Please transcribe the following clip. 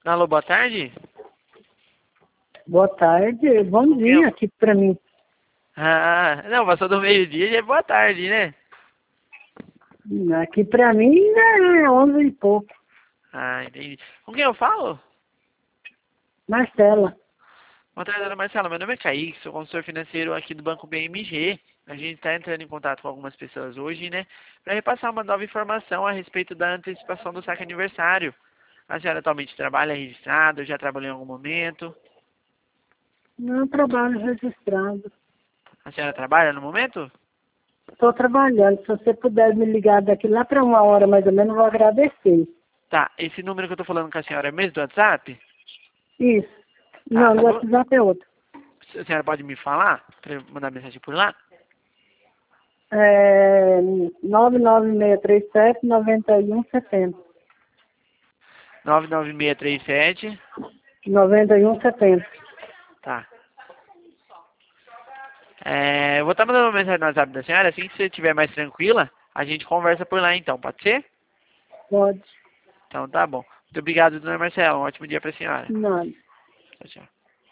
Alô, boa tarde? Boa tarde, bom dia aqui pra mim. Ah, não, passou do meio-dia, já é boa tarde, né? Aqui pra mim é 11 e pouco. Ah, entendi. Com quem eu falo? Marcela. Boa tarde, dona Marcela. Meu nome é Kaique, sou consultor financeiro aqui do Banco BMG. A gente está entrando em contato com algumas pessoas hoje, né? Para repassar uma nova informação a respeito da antecipação do saque aniversário. A senhora atualmente trabalha registrada, já trabalhou em algum momento? Não trabalho registrado. A senhora trabalha no momento? Estou trabalhando. Se você puder me ligar daqui lá para 1 hora mais ou menos, eu vou agradecer. Tá, esse número que eu tô falando com a senhora é mesmo do WhatsApp? Isso. Tá, Não, o WhatsApp é outro. a senhora pode me falar? Para eu mandar mensagem por lá? É 99637-9170. 99637. 9170. Tá. Eu vou estar mandando uma mensagem no WhatsApp da senhora. Assim que você estiver mais tranquila, a gente conversa por lá então, pode ser? Pode. Então tá bom. Muito obrigado, dona Marcela. Um ótimo dia para a senhora. Nada. Tchau, tchau.